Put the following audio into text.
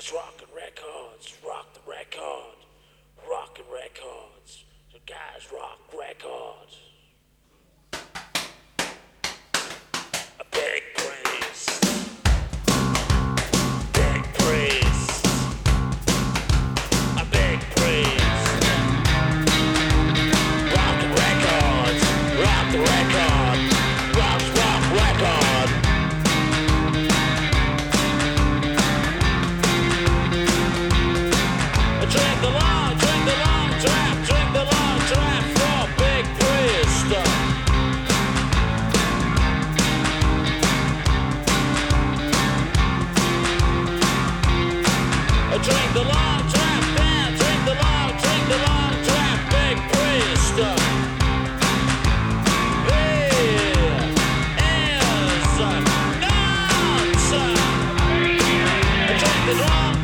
guys rockin' records, rock the record, rockin' records. The guys rock records. A big praise, big praise, a big praise. Rock the records, rock the record, rock record. Drink the long draft for big priest. Drink the long draft, man, drink the long draft, big priest. He is nuts. Drink the long